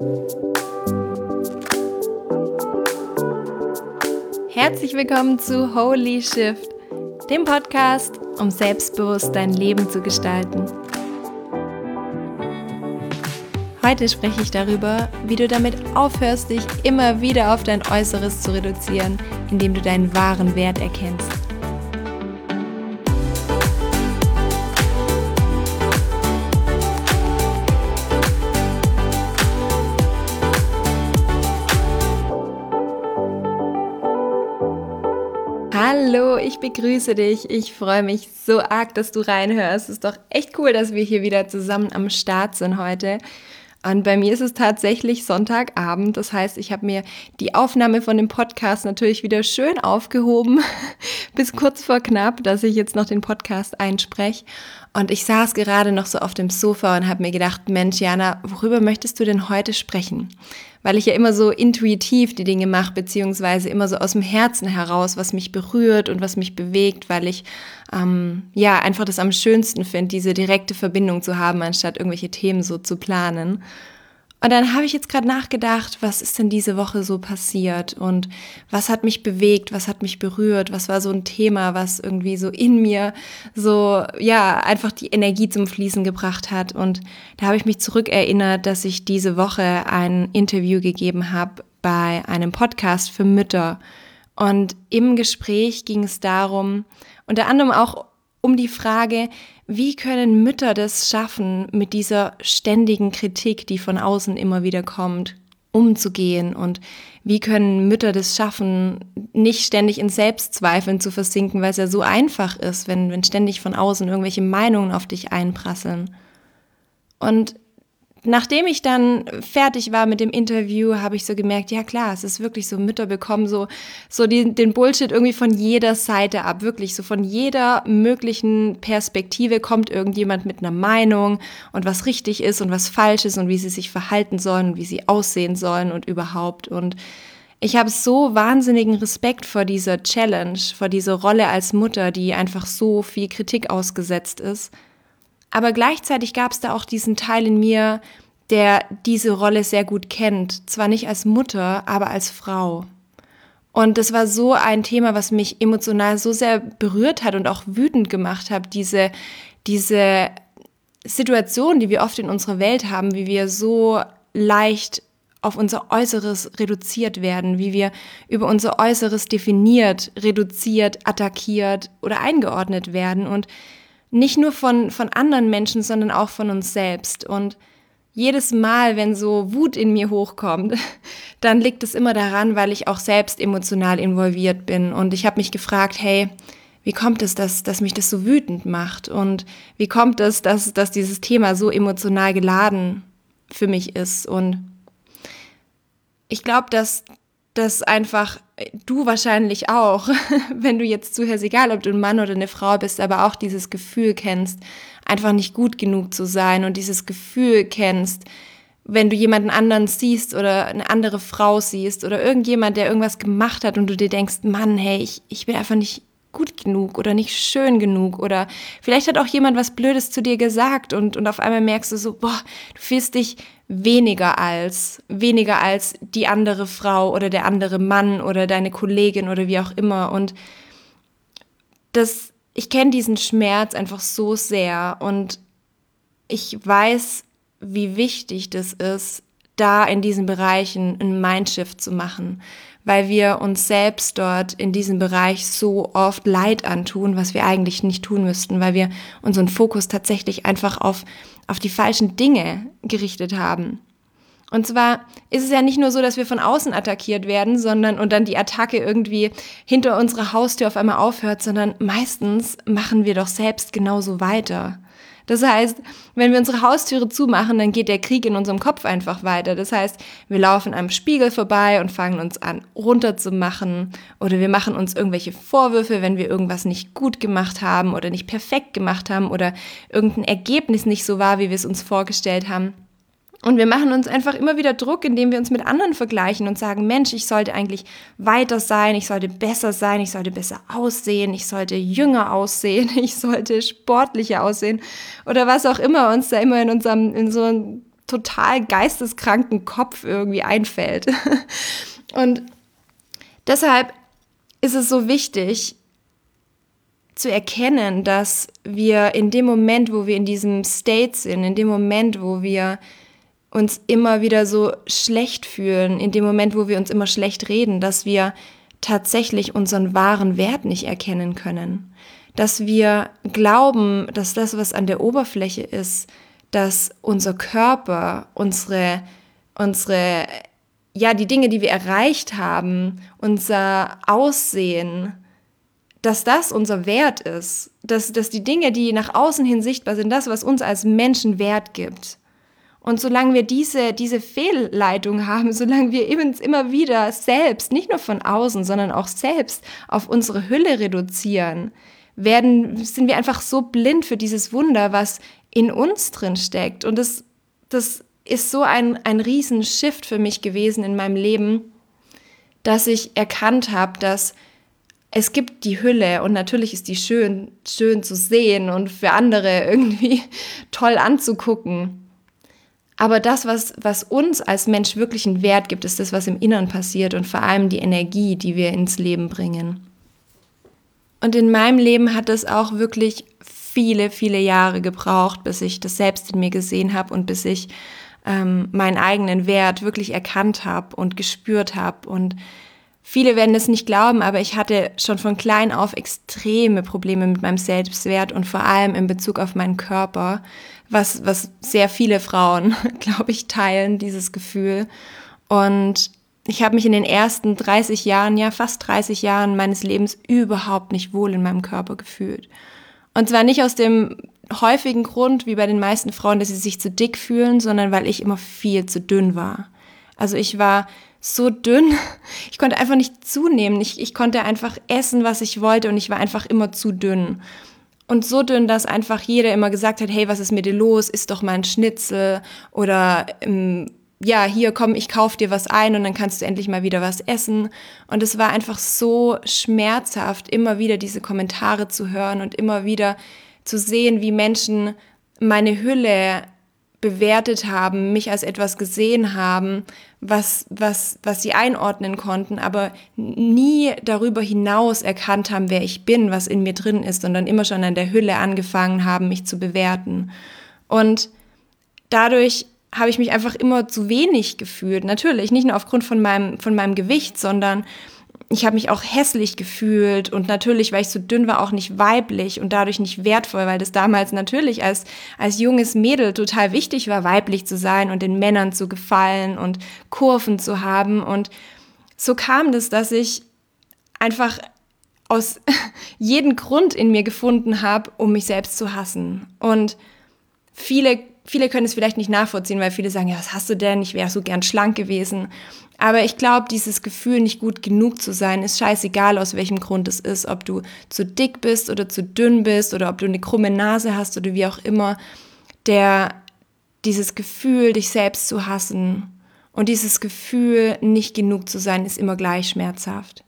Herzlich willkommen zu Holy Shift, dem Podcast, um selbstbewusst dein Leben zu gestalten. Heute spreche ich darüber, wie du damit aufhörst, dich immer wieder auf dein Äußeres zu reduzieren, indem du deinen wahren Wert erkennst. Hallo, ich begrüße dich. Ich freue mich so arg, dass du reinhörst. Es ist doch echt cool, dass wir hier wieder zusammen am Start sind heute. Und bei mir ist es tatsächlich Sonntagabend. Das heißt, ich habe mir die Aufnahme von dem Podcast natürlich wieder schön aufgehoben, bis kurz vor knapp, dass ich jetzt noch den Podcast einspreche. Und ich saß gerade noch so auf dem Sofa und habe mir gedacht, Mensch, Jana, worüber möchtest du denn heute sprechen? Weil ich ja immer so intuitiv die Dinge mache, beziehungsweise immer so aus dem Herzen heraus, was mich berührt und was mich bewegt, weil ich einfach das am schönsten finde, diese direkte Verbindung zu haben, anstatt irgendwelche Themen so zu planen. Und dann habe ich jetzt gerade nachgedacht, was ist denn diese Woche so passiert und was hat mich bewegt, was hat mich berührt, was war so ein Thema, was irgendwie so in mir so, einfach die Energie zum Fließen gebracht hat. Und da habe ich mich zurückerinnert, dass ich diese Woche ein Interview gegeben habe bei einem Podcast für Mütter. Und im Gespräch ging es darum, unter anderem auch um die Frage, wie können Mütter das schaffen, mit dieser ständigen Kritik, die von außen immer wieder kommt, umzugehen? Und wie können Mütter das schaffen, nicht ständig in Selbstzweifeln zu versinken, weil es ja so einfach ist, wenn ständig von außen irgendwelche Meinungen auf dich einprasseln? Und nachdem ich dann fertig war mit dem Interview, habe ich so gemerkt, ja klar, es ist wirklich so, Mütter bekommen so den Bullshit irgendwie von jeder Seite ab, wirklich so von jeder möglichen Perspektive kommt irgendjemand mit einer Meinung und was richtig ist und was falsch ist und wie sie sich verhalten sollen und wie sie aussehen sollen und überhaupt. Und ich habe so wahnsinnigen Respekt vor dieser Challenge, vor dieser Rolle als Mutter, die einfach so viel Kritik ausgesetzt ist. Aber gleichzeitig gab es da auch diesen Teil in mir, der diese Rolle sehr gut kennt. Zwar nicht als Mutter, aber als Frau. Und das war so ein Thema, was mich emotional so sehr berührt hat und auch wütend gemacht hat. Diese Situation, die wir oft in unserer Welt haben, wie wir so leicht auf unser Äußeres reduziert werden, wie wir über unser Äußeres definiert, reduziert, attackiert oder eingeordnet werden. Und nicht nur von anderen Menschen, sondern auch von uns selbst. Und jedes Mal, wenn so Wut in mir hochkommt, dann liegt es immer daran, weil ich auch selbst emotional involviert bin. Und ich habe mich gefragt, hey, wie kommt es, dass mich das so wütend macht? Und wie kommt es, dass dieses Thema so emotional geladen für mich ist? Und ich glaube, dass das einfach du wahrscheinlich auch, wenn du jetzt zuhörst, egal ob du ein Mann oder eine Frau bist, aber auch dieses Gefühl kennst, einfach nicht gut genug zu sein und dieses Gefühl kennst, wenn du jemanden anderen siehst oder eine andere Frau siehst oder irgendjemand, der irgendwas gemacht hat und du dir denkst, Mann, hey, ich bin einfach nicht gut genug oder nicht schön genug oder vielleicht hat auch jemand was Blödes zu dir gesagt und auf einmal merkst du so, du fühlst dich weniger als die andere Frau oder der andere Mann oder deine Kollegin oder wie auch immer. Und ich kenne diesen Schmerz einfach so sehr und ich weiß, wie wichtig das ist, da in diesen Bereichen einen Mindshift zu machen, weil wir uns selbst dort in diesem Bereich so oft Leid antun, was wir eigentlich nicht tun müssten, weil wir unseren Fokus tatsächlich einfach auf die falschen Dinge gerichtet haben. Und zwar ist es ja nicht nur so, dass wir von außen attackiert werden, und dann die Attacke irgendwie hinter unserer Haustür auf einmal aufhört, sondern meistens machen wir doch selbst genauso weiter. Das heißt, wenn wir unsere Haustüre zumachen, dann geht der Krieg in unserem Kopf einfach weiter. Das heißt, wir laufen am Spiegel vorbei und fangen uns an, runterzumachen. Oder wir machen uns irgendwelche Vorwürfe, wenn wir irgendwas nicht gut gemacht haben oder nicht perfekt gemacht haben oder irgendein Ergebnis nicht so war, wie wir es uns vorgestellt haben. Und wir machen uns einfach immer wieder Druck, indem wir uns mit anderen vergleichen und sagen, Mensch, ich sollte eigentlich weiter sein, ich sollte besser sein, ich sollte besser aussehen, ich sollte jünger aussehen, ich sollte sportlicher aussehen oder was auch immer uns da immer in so total geisteskranken Kopf irgendwie einfällt. Und deshalb ist es so wichtig zu erkennen, dass wir in dem Moment, wo wir in diesem State sind, in dem Moment, wo wir uns immer wieder so schlecht fühlen, in dem Moment, wo wir uns immer schlecht reden, dass wir tatsächlich unseren wahren Wert nicht erkennen können. Dass wir glauben, dass das, was an der Oberfläche ist, dass unser Körper, die Dinge, die wir erreicht haben, unser Aussehen, dass das unser Wert ist, dass die Dinge, die nach außen hin sichtbar sind, das, was uns als Menschen Wert gibt. Und solange wir diese Fehlleitung haben, solange wir uns immer wieder selbst, nicht nur von außen, sondern auch selbst auf unsere Hülle reduzieren, sind wir einfach so blind für dieses Wunder, was in uns drin steckt. Und das ist so ein riesen Shift für mich gewesen in meinem Leben, dass ich erkannt habe, dass es gibt die Hülle und natürlich ist die schön zu sehen und für andere irgendwie toll anzugucken. Aber das, was uns als Mensch wirklich einen Wert gibt, ist das, was im Inneren passiert und vor allem die Energie, die wir ins Leben bringen. Und in meinem Leben hat es auch wirklich viele, viele Jahre gebraucht, bis ich das selbst in mir gesehen habe und bis ich meinen eigenen Wert wirklich erkannt habe und gespürt habe. Und viele werden es nicht glauben, aber ich hatte schon von klein auf extreme Probleme mit meinem Selbstwert und vor allem in Bezug auf meinen Körper, was sehr viele Frauen, glaube ich, teilen, dieses Gefühl. Und ich habe mich in den ersten 30 Jahren, ja fast 30 Jahren meines Lebens überhaupt nicht wohl in meinem Körper gefühlt. Und zwar nicht aus dem häufigen Grund, wie bei den meisten Frauen, dass sie sich zu dick fühlen, sondern weil ich immer viel zu dünn war. Also ich war so dünn, ich konnte einfach nicht zunehmen. Ich konnte einfach essen, was ich wollte und ich war einfach immer zu dünn. Und so dünn, dass einfach jeder immer gesagt hat, hey, was ist mit dir los? Iss doch mal ein Schnitzel oder ja, hier komm, ich kauf dir was ein und dann kannst du endlich mal wieder was essen. Und es war einfach so schmerzhaft, immer wieder diese Kommentare zu hören und immer wieder zu sehen, wie Menschen meine Hülle bewertet haben, mich als etwas gesehen haben, was sie einordnen konnten, aber nie darüber hinaus erkannt haben, wer ich bin, was in mir drin ist, sondern immer schon an der Hülle angefangen haben, mich zu bewerten. Und dadurch habe ich mich einfach immer zu wenig gefühlt. Natürlich, nicht nur aufgrund von meinem Gewicht, sondern ich habe mich auch hässlich gefühlt und natürlich, weil ich so dünn war, auch nicht weiblich und dadurch nicht wertvoll, weil das damals natürlich als junges Mädel total wichtig war, weiblich zu sein und den Männern zu gefallen und Kurven zu haben. Und so kam das, dass ich einfach aus jeden Grund in mir gefunden habe, um mich selbst zu hassen. Und viele können es vielleicht nicht nachvollziehen, weil viele sagen, ja, was hast du denn? Ich wäre so gern schlank gewesen. Aber ich glaube, dieses Gefühl, nicht gut genug zu sein, ist scheißegal, aus welchem Grund es ist. Ob du zu dick bist oder zu dünn bist oder ob du eine krumme Nase hast oder wie auch immer. Dieses Gefühl, dich selbst zu hassen und dieses Gefühl, nicht genug zu sein, ist immer gleich schmerzhaft.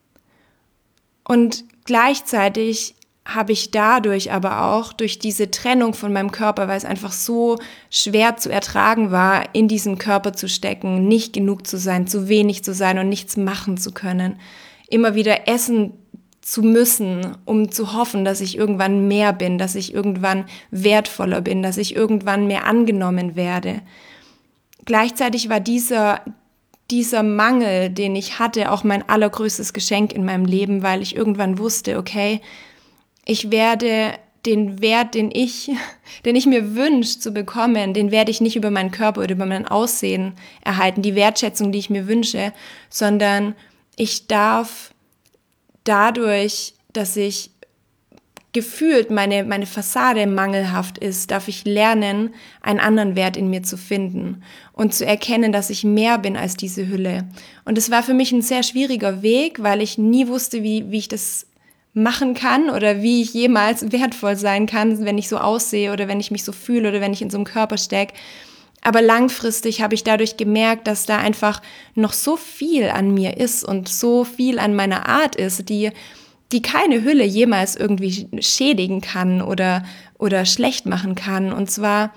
Und gleichzeitig habe ich dadurch aber auch, durch diese Trennung von meinem Körper, weil es einfach so schwer zu ertragen war, in diesem Körper zu stecken, nicht genug zu sein, zu wenig zu sein und nichts machen zu können, immer wieder essen zu müssen, um zu hoffen, dass ich irgendwann mehr bin, dass ich irgendwann wertvoller bin, dass ich irgendwann mehr angenommen werde. Gleichzeitig war dieser Mangel, den ich hatte, auch mein allergrößtes Geschenk in meinem Leben, weil ich irgendwann wusste, okay, ich werde den Wert, den ich mir wünsche zu bekommen, den werde ich nicht über meinen Körper oder über mein Aussehen erhalten, die Wertschätzung, die ich mir wünsche, sondern ich darf dadurch, dass ich gefühlt meine Fassade mangelhaft ist, darf ich lernen, einen anderen Wert in mir zu finden und zu erkennen, dass ich mehr bin als diese Hülle. Und es war für mich ein sehr schwieriger Weg, weil ich nie wusste, wie ich das machen kann oder wie ich jemals wertvoll sein kann, wenn ich so aussehe oder wenn ich mich so fühle oder wenn ich in so einem Körper stecke. Aber langfristig habe ich dadurch gemerkt, dass da einfach noch so viel an mir ist und so viel an meiner Art ist, die keine Hülle jemals irgendwie schädigen kann oder schlecht machen kann. Und zwar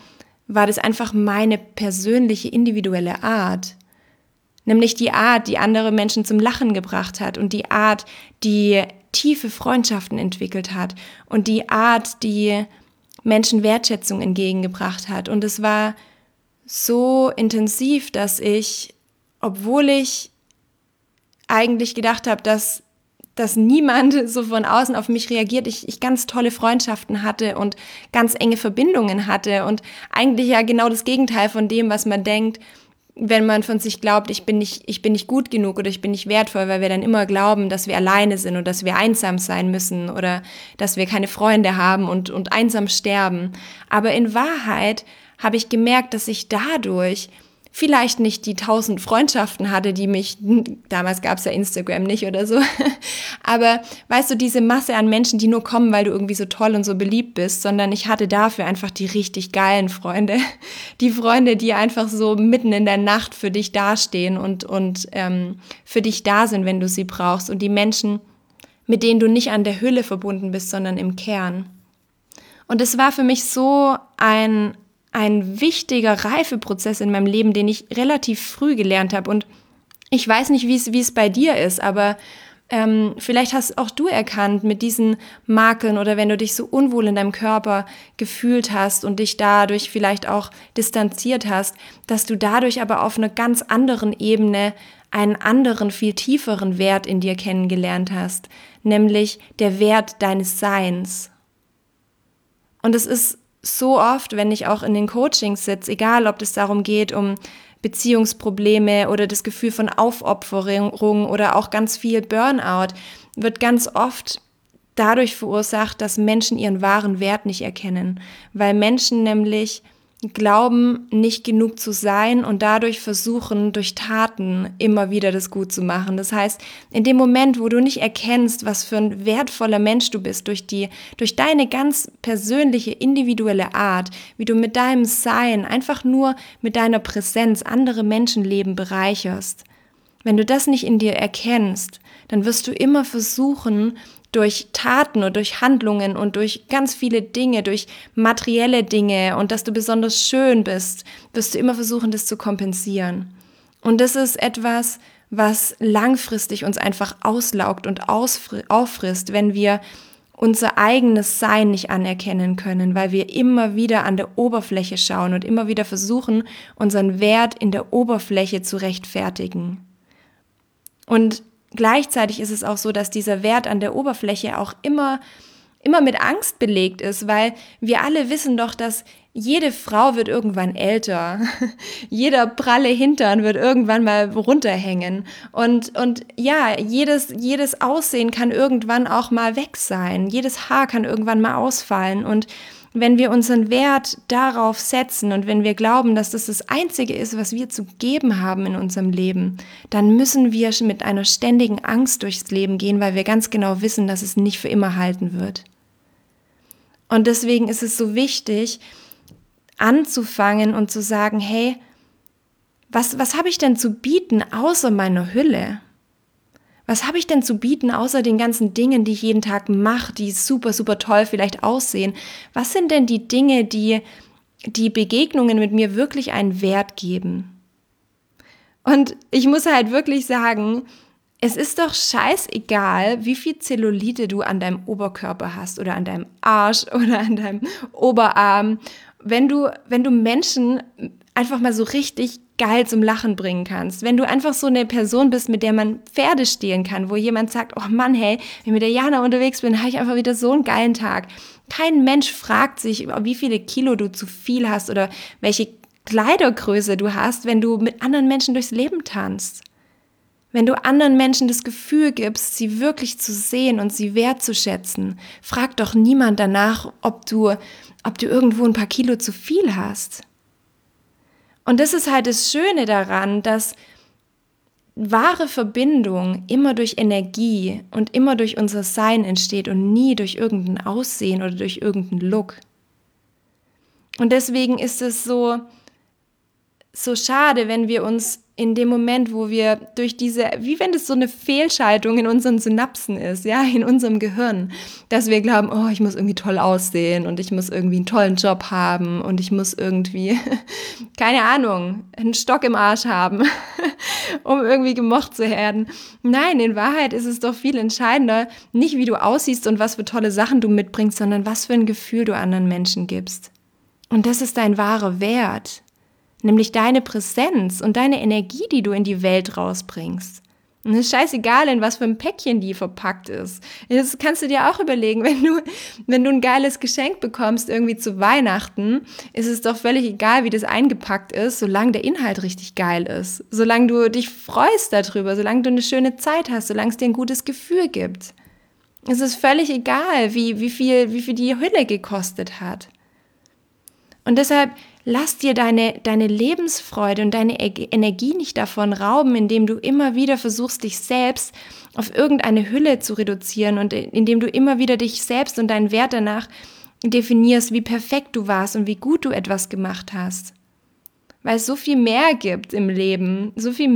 war das einfach meine persönliche, individuelle Art. Nämlich die Art, die andere Menschen zum Lachen gebracht hat und die Art, die tiefe Freundschaften entwickelt hat und die Art, die Menschen Wertschätzung entgegengebracht hat. Und es war so intensiv, dass ich, obwohl ich eigentlich gedacht habe, dass niemand so von außen auf mich reagiert, ich ganz tolle Freundschaften hatte und ganz enge Verbindungen hatte und eigentlich ja genau das Gegenteil von dem, was man denkt, wenn man von sich glaubt, ich bin nicht gut genug oder ich bin nicht wertvoll, weil wir dann immer glauben, dass wir alleine sind und dass wir einsam sein müssen oder dass wir keine Freunde haben und einsam sterben. Aber in Wahrheit habe ich gemerkt, dass ich dadurch vielleicht nicht die 1000 Freundschaften hatte, die mich, damals gab es ja Instagram nicht oder so, aber weißt du, diese Masse an Menschen, die nur kommen, weil du irgendwie so toll und so beliebt bist, sondern ich hatte dafür einfach die richtig geilen Freunde, die Freunde, die einfach so mitten in der Nacht für dich dastehen und für dich da sind, wenn du sie brauchst und die Menschen, mit denen du nicht an der Hülle verbunden bist, sondern im Kern. Und es war für mich so ein wichtiger Reifeprozess in meinem Leben, den ich relativ früh gelernt habe. Und ich weiß nicht, wie es bei dir ist, aber vielleicht hast auch du erkannt mit diesen Makeln oder wenn du dich so unwohl in deinem Körper gefühlt hast und dich dadurch vielleicht auch distanziert hast, dass du dadurch aber auf einer ganz anderen Ebene einen anderen, viel tieferen Wert in dir kennengelernt hast, nämlich der Wert deines Seins. Und es ist so oft, wenn ich auch in den Coachings sitze, egal ob es darum geht, um Beziehungsprobleme oder das Gefühl von Aufopferung oder auch ganz viel Burnout, wird ganz oft dadurch verursacht, dass Menschen ihren wahren Wert nicht erkennen, weil Menschen nämlich glauben, nicht genug zu sein und dadurch versuchen, durch Taten immer wieder das gut zu machen. Das heißt, in dem Moment, wo du nicht erkennst, was für ein wertvoller Mensch du bist, durch deine ganz persönliche, individuelle Art, wie du mit deinem Sein, einfach nur mit deiner Präsenz andere Menschenleben bereicherst, wenn du das nicht in dir erkennst, dann wirst du immer versuchen, durch Taten und durch Handlungen und durch ganz viele Dinge, durch materielle Dinge und dass du besonders schön bist, wirst du immer versuchen, das zu kompensieren. Und das ist etwas, was langfristig uns einfach auslaugt und auffrisst, wenn wir unser eigenes Sein nicht anerkennen können, weil wir immer wieder an der Oberfläche schauen und immer wieder versuchen, unseren Wert in der Oberfläche zu rechtfertigen. Und gleichzeitig ist es auch so, dass dieser Wert an der Oberfläche auch immer mit Angst belegt ist, weil wir alle wissen doch, dass jede Frau wird irgendwann älter, jeder pralle Hintern wird irgendwann mal runterhängen und ja, jedes Aussehen kann irgendwann auch mal weg sein, jedes Haar kann irgendwann mal ausfallen und wenn wir unseren Wert darauf setzen und wenn wir glauben, dass das das Einzige ist, was wir zu geben haben in unserem Leben, dann müssen wir mit einer ständigen Angst durchs Leben gehen, weil wir ganz genau wissen, dass es nicht für immer halten wird. Und deswegen ist es so wichtig, anzufangen und zu sagen, hey, was habe ich denn zu bieten außer meiner Hülle? Was habe ich denn zu bieten, außer den ganzen Dingen, die ich jeden Tag mache, die super, super toll vielleicht aussehen? Was sind denn die Dinge, die Begegnungen mit mir wirklich einen Wert geben? Und ich muss halt wirklich sagen, es ist doch scheißegal, wie viel Zellulite du an deinem Oberkörper hast oder an deinem Arsch oder an deinem Oberarm. Wenn du Menschen einfach mal so richtig geil zum Lachen bringen kannst. Wenn du einfach so eine Person bist, mit der man Pferde stehlen kann, wo jemand sagt, oh Mann, hey, wenn ich mit der Jana unterwegs bin, habe ich einfach wieder so einen geilen Tag. Kein Mensch fragt sich, wie viele Kilo du zu viel hast oder welche Kleidergröße du hast, wenn du mit anderen Menschen durchs Leben tanzt. Wenn du anderen Menschen das Gefühl gibst, sie wirklich zu sehen und sie wertzuschätzen, fragt doch niemand danach, ob du irgendwo ein paar Kilo zu viel hast. Und das ist halt das Schöne daran, dass wahre Verbindung immer durch Energie und immer durch unser Sein entsteht und nie durch irgendein Aussehen oder durch irgendeinen Look. Und deswegen ist es so schade, wenn wir uns in dem Moment, wo wir durch diese, wie wenn das so eine Fehlschaltung in unseren Synapsen ist, ja, in unserem Gehirn, dass wir glauben, oh, ich muss irgendwie toll aussehen und ich muss irgendwie einen tollen Job haben und ich muss irgendwie, keine Ahnung, einen Stock im Arsch haben, um irgendwie gemocht zu werden. Nein, in Wahrheit ist es doch viel entscheidender, nicht wie du aussiehst und was für tolle Sachen du mitbringst, sondern was für ein Gefühl du anderen Menschen gibst. Und das ist dein wahrer Wert. Nämlich deine Präsenz und deine Energie, die du in die Welt rausbringst. Und es ist scheißegal, in was für ein Päckchen die verpackt ist. Das kannst du dir auch überlegen, wenn du ein geiles Geschenk bekommst, irgendwie zu Weihnachten, ist es doch völlig egal, wie das eingepackt ist, solange der Inhalt richtig geil ist. Solange du dich freust darüber, solange du eine schöne Zeit hast, solange es dir ein gutes Gefühl gibt. Es ist völlig egal, wie viel die Hülle gekostet hat. Und deshalb lass dir deine Lebensfreude und deine Energie nicht davon rauben, indem du immer wieder versuchst, dich selbst auf irgendeine Hülle zu reduzieren und indem du immer wieder dich selbst und deinen Wert danach definierst, wie perfekt du warst und wie gut du etwas gemacht hast. Weil es so viel mehr gibt im Leben,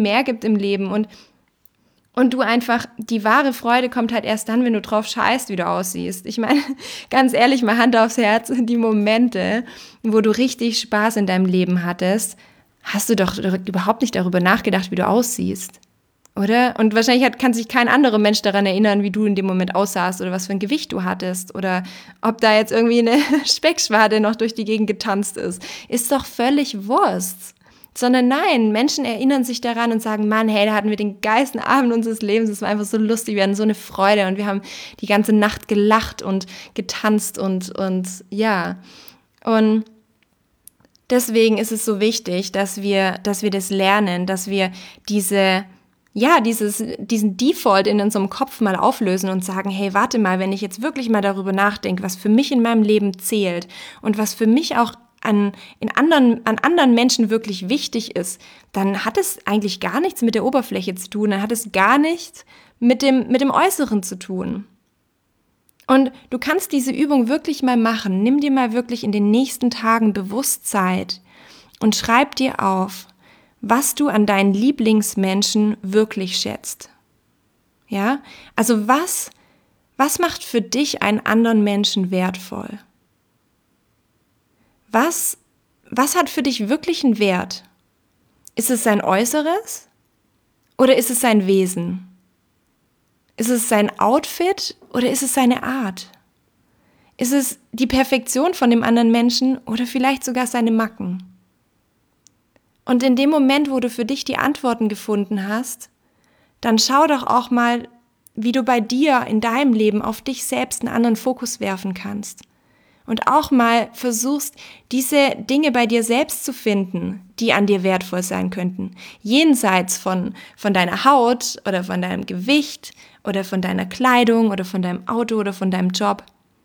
und du einfach, die wahre Freude kommt halt erst dann, wenn du drauf scheißt, wie du aussiehst. Ich meine, ganz ehrlich, mal Hand aufs Herz, die Momente, wo du richtig Spaß in deinem Leben hattest, hast du doch überhaupt nicht darüber nachgedacht, wie du aussiehst, oder? Und wahrscheinlich kann sich kein anderer Mensch daran erinnern, wie du in dem Moment aussahst oder was für ein Gewicht du hattest oder ob da jetzt irgendwie eine Speckschwade noch durch die Gegend getanzt ist. Ist doch völlig Wurst. Sondern nein, Menschen erinnern sich daran und sagen, Mann, hey, da hatten wir den geilsten Abend unseres Lebens, es war einfach so lustig, wir hatten so eine Freude und wir haben die ganze Nacht gelacht und getanzt und ja. Und deswegen ist es so wichtig, dass wir das lernen, dass wir diesen Default in unserem Kopf mal auflösen und sagen, hey, warte mal, wenn ich jetzt wirklich mal darüber nachdenke, was für mich in meinem Leben zählt und was für mich auch an anderen Menschen wirklich wichtig ist, dann hat es eigentlich gar nichts mit der Oberfläche zu tun, dann hat es gar nichts mit dem Äußeren zu tun. Und du kannst diese Übung wirklich mal machen. Nimm dir mal wirklich in den nächsten Tagen bewusst Zeit und schreib dir auf, was du an deinen Lieblingsmenschen wirklich schätzt. Ja? Also was macht für dich einen anderen Menschen wertvoll? Was hat für dich wirklich einen Wert? Ist es sein Äußeres oder ist es sein Wesen? Ist es sein Outfit oder ist es seine Art? Ist es die Perfektion von dem anderen Menschen oder vielleicht sogar seine Macken? Und in dem Moment, wo du für dich die Antworten gefunden hast, dann schau doch auch mal, wie du bei dir in deinem Leben auf dich selbst einen anderen Fokus werfen kannst. Und auch mal versuchst, diese Dinge bei dir selbst zu finden, die an dir wertvoll sein könnten. Jenseits von deiner Haut oder von deinem Gewicht oder von deiner Kleidung oder von deinem Auto oder von deinem Job.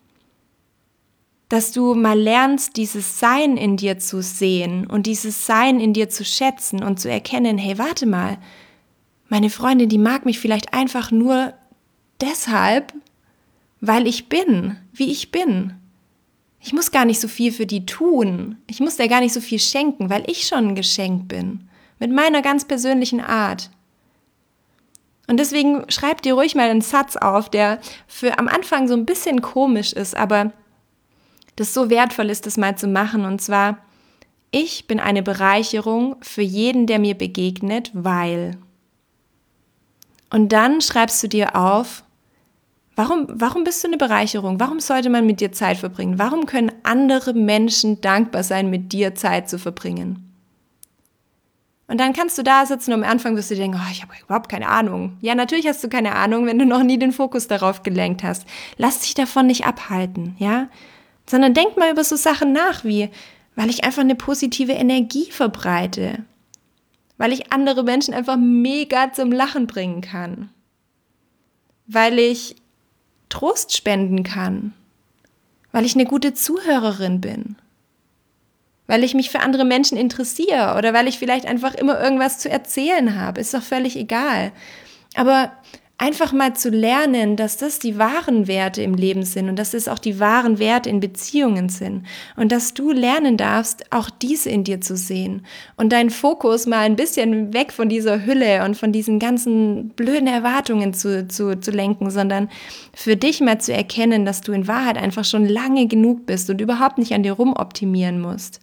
Dass du mal lernst, dieses Sein in dir zu sehen und dieses Sein in dir zu schätzen und zu erkennen, hey, warte mal, meine Freundin, die mag mich vielleicht einfach nur deshalb, weil ich bin, wie ich bin. Ich muss gar nicht so viel für die tun. Ich muss dir gar nicht so viel schenken, weil ich schon ein Geschenk bin. Mit meiner ganz persönlichen Art. Und deswegen schreib dir ruhig mal einen Satz auf, der für am Anfang so ein bisschen komisch ist, aber das so wertvoll ist, das mal zu machen. Und zwar, ich bin eine Bereicherung für jeden, der mir begegnet, weil. Und dann schreibst du dir auf, Warum bist du eine Bereicherung? Warum sollte man mit dir Zeit verbringen? Warum können andere Menschen dankbar sein, mit dir Zeit zu verbringen? Und dann kannst du da sitzen und am Anfang wirst du denken, oh, ich habe überhaupt keine Ahnung. Ja, natürlich hast du keine Ahnung, wenn du noch nie den Fokus darauf gelenkt hast. Lass dich davon nicht abhalten, ja? Sondern denk mal über so Sachen nach, wie, weil ich einfach eine positive Energie verbreite. Weil ich andere Menschen einfach mega zum Lachen bringen kann. Weil ich Trost spenden kann, weil ich eine gute Zuhörerin bin, weil ich mich für andere Menschen interessiere oder weil ich vielleicht einfach immer irgendwas zu erzählen habe, ist doch völlig egal. Aber einfach mal zu lernen, dass das die wahren Werte im Leben sind und dass es auch die wahren Werte in Beziehungen sind und dass du lernen darfst, auch diese in dir zu sehen und deinen Fokus mal ein bisschen weg von dieser Hülle und von diesen ganzen blöden Erwartungen zu lenken, sondern für dich mal zu erkennen, dass du in Wahrheit einfach schon lange genug bist und überhaupt nicht an dir rumoptimieren musst.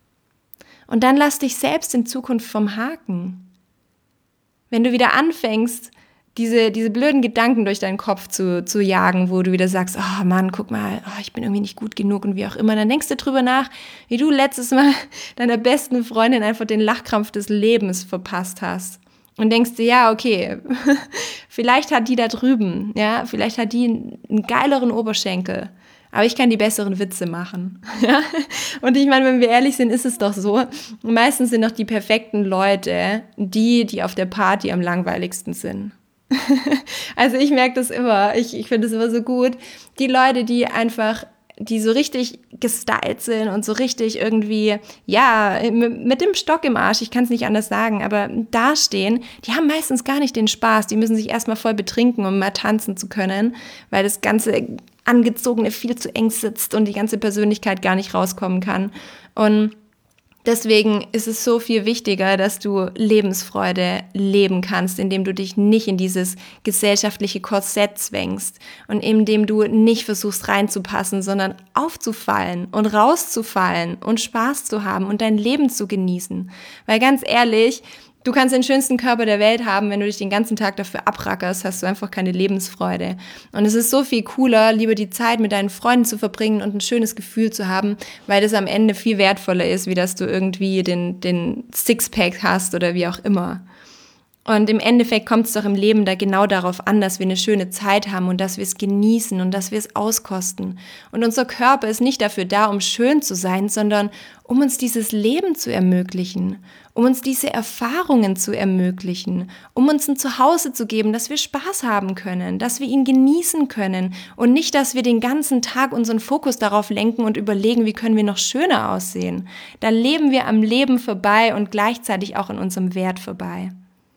Und dann lass dich selbst in Zukunft vom Haken. Wenn du wieder anfängst, diese blöden Gedanken durch deinen Kopf zu jagen, wo du wieder sagst, oh Mann, guck mal, ich bin irgendwie nicht gut genug und wie auch immer, dann denkst du drüber nach, wie du letztes Mal deiner besten Freundin einfach den Lachkrampf des Lebens verpasst hast. Und denkst dir, ja, okay, vielleicht hat die da drüben, ja, vielleicht hat die einen geileren Oberschenkel, aber ich kann die besseren Witze machen. Ja? Und ich meine, wenn wir ehrlich sind, ist es doch so, meistens sind doch die perfekten Leute die auf der Party am langweiligsten sind. Also ich merke das immer, ich finde das immer so gut, die Leute, die so richtig gestylt sind und so richtig irgendwie, ja, mit dem Stock im Arsch, ich kann es nicht anders sagen, aber dastehen, die haben meistens gar nicht den Spaß, die müssen sich erstmal voll betrinken, um mal tanzen zu können, weil das ganze Angezogene viel zu eng sitzt und die ganze Persönlichkeit gar nicht rauskommen kann. Und deswegen ist es so viel wichtiger, dass du Lebensfreude leben kannst, indem du dich nicht in dieses gesellschaftliche Korsett zwängst und indem du nicht versuchst reinzupassen, sondern aufzufallen und rauszufallen und Spaß zu haben und dein Leben zu genießen. Weil ganz ehrlich, du kannst den schönsten Körper der Welt haben, wenn du dich den ganzen Tag dafür abrackerst, hast du einfach keine Lebensfreude. Und es ist so viel cooler, lieber die Zeit mit deinen Freunden zu verbringen und ein schönes Gefühl zu haben, weil das am Ende viel wertvoller ist, wie dass du irgendwie den Sixpack hast oder wie auch immer. Und im Endeffekt kommt es doch im Leben da genau darauf an, dass wir eine schöne Zeit haben und dass wir es genießen und dass wir es auskosten. Und unser Körper ist nicht dafür da, um schön zu sein, sondern um uns dieses Leben zu ermöglichen, um uns diese Erfahrungen zu ermöglichen, um uns ein Zuhause zu geben, dass wir Spaß haben können, dass wir ihn genießen können und nicht, dass wir den ganzen Tag unseren Fokus darauf lenken und überlegen, wie können wir noch schöner aussehen. Dann leben wir am Leben vorbei und gleichzeitig auch an unserem Wert vorbei.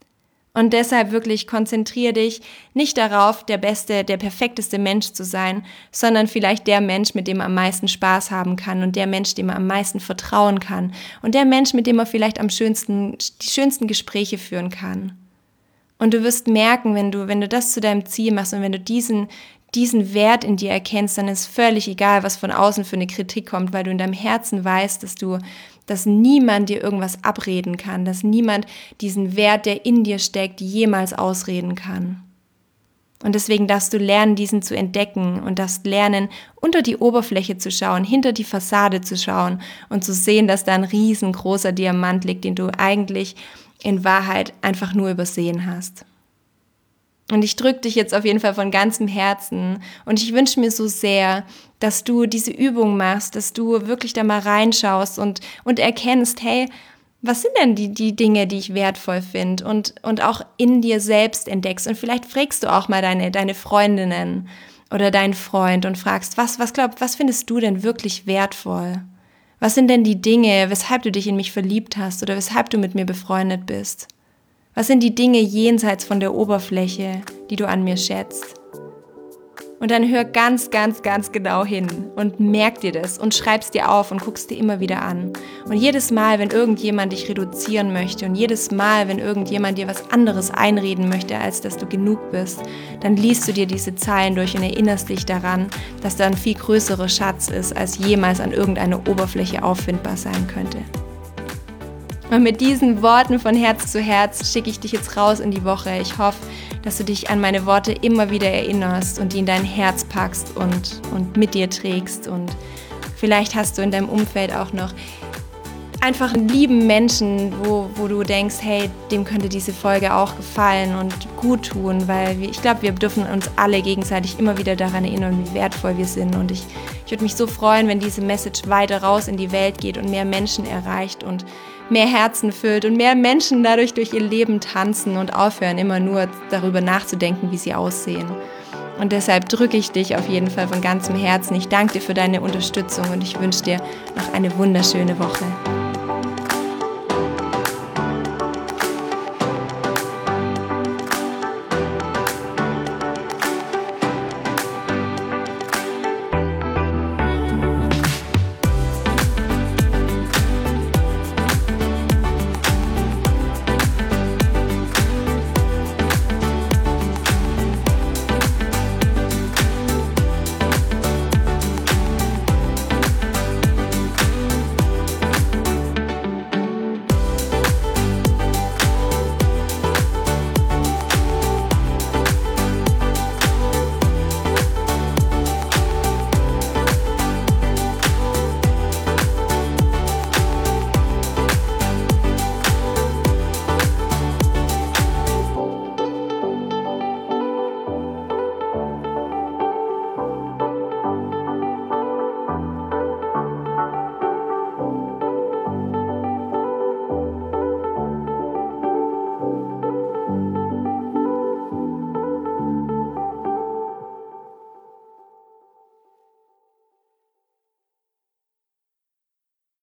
Und deshalb wirklich konzentriere dich nicht darauf, der beste, der perfekteste Mensch zu sein, sondern vielleicht der Mensch, mit dem man am meisten Spaß haben kann und der Mensch, dem man am meisten vertrauen kann und der Mensch, mit dem man vielleicht die schönsten Gespräche führen kann. Und du wirst merken, wenn du das zu deinem Ziel machst und wenn du diesen Wert in dir erkennst, dann ist völlig egal, was von außen für eine Kritik kommt, weil du in deinem Herzen weißt, dass niemand dir irgendwas abreden kann, dass niemand diesen Wert, der in dir steckt, jemals ausreden kann. Und deswegen darfst du lernen, diesen zu entdecken und darfst lernen, unter die Oberfläche zu schauen, hinter die Fassade zu schauen und zu sehen, dass da ein riesengroßer Diamant liegt, den du eigentlich in Wahrheit einfach nur übersehen hast. Und ich drücke dich jetzt auf jeden Fall von ganzem Herzen und ich wünsche mir so sehr, dass du diese Übung machst, dass du wirklich da mal reinschaust und erkennst, hey, was sind denn die Dinge, die ich wertvoll finde und auch in dir selbst entdeckst. Und vielleicht fragst du auch mal deine Freundinnen oder deinen Freund und fragst, was findest du denn wirklich wertvoll? Was sind denn die Dinge, weshalb du dich in mich verliebt hast oder weshalb du mit mir befreundet bist? Was sind die Dinge jenseits von der Oberfläche, die du an mir schätzt? Und dann hör ganz, ganz, ganz genau hin und merk dir das und schreib's dir auf und guck's dir immer wieder an. Und jedes Mal, wenn irgendjemand dich reduzieren möchte und jedes Mal, wenn irgendjemand dir was anderes einreden möchte, als dass du genug bist, dann liest du dir diese Zeilen durch und erinnerst dich daran, dass da ein viel größerer Schatz ist, als jemals an irgendeiner Oberfläche auffindbar sein könnte. Und mit diesen Worten von Herz zu Herz schicke ich dich jetzt raus in die Woche. Ich hoffe, dass du dich an meine Worte immer wieder erinnerst und die in dein Herz packst und mit dir trägst. Und vielleicht hast du in deinem Umfeld auch noch einfach einen lieben Menschen, wo du denkst, hey, dem könnte diese Folge auch gefallen und gut tun, weil ich glaube, wir dürfen uns alle gegenseitig immer wieder daran erinnern, wie wertvoll wir sind. Und ich würde mich so freuen, wenn diese Message weiter raus in die Welt geht und mehr Menschen erreicht und mehr Herzen füllt und mehr Menschen dadurch durch ihr Leben tanzen und aufhören, immer nur darüber nachzudenken, wie sie aussehen. Und deshalb drücke ich dich auf jeden Fall von ganzem Herzen. Ich danke dir für deine Unterstützung und ich wünsche dir noch eine wunderschöne Woche.